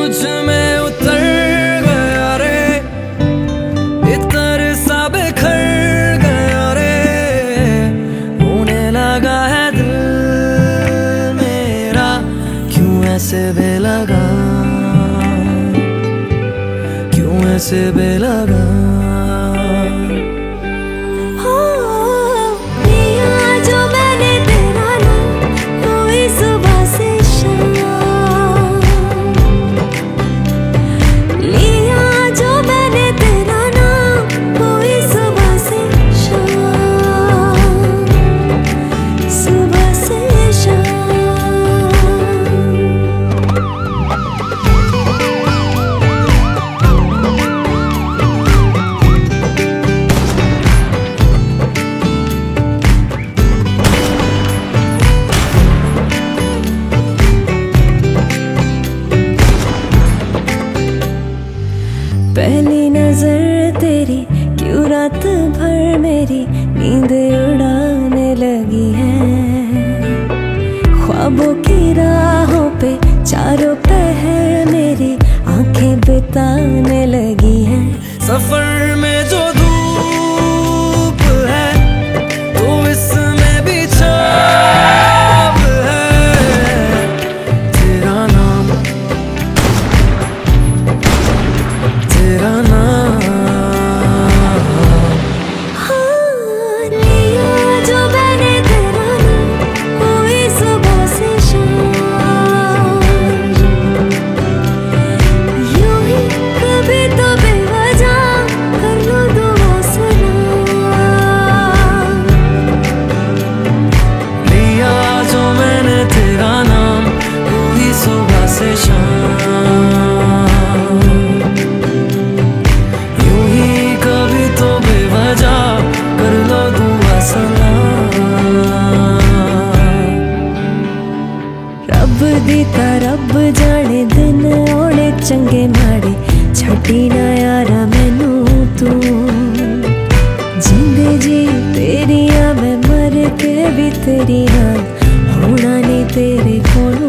मुझ में उतर गया रे, इतर सा बिखर गया रे, होने लगा है दिल मेरा, क्यों ऐसे बेलगा, क्यों ऐसे बेलगा। पहली नजर तेरी क्यों रात भर मेरी नींद उड़ाने लगी है, ख्वाबों की राहों पे चारों पहर मेरी आंखें बिताने लगी हैं। सफर में जो धूप है तो इसमें भी छाप है, तेरा नाम, तेरा नाम। हाँ, लिया जो मैंने तेरा नाम, हुई सुबह से शाम, यूं ही कभी तो बेवजह कर लूं दुआ सलाम। लिया जो मैंने तेरा नाम, हुई सुबह से शाम, रब दीता रब जाने दिन औने चंगे माड़े, छड्डी ना यारा मैनू तू, जिंदे जी तेरिया मैं मर के भी तेरी नाल, होना नहीं तेरे कोल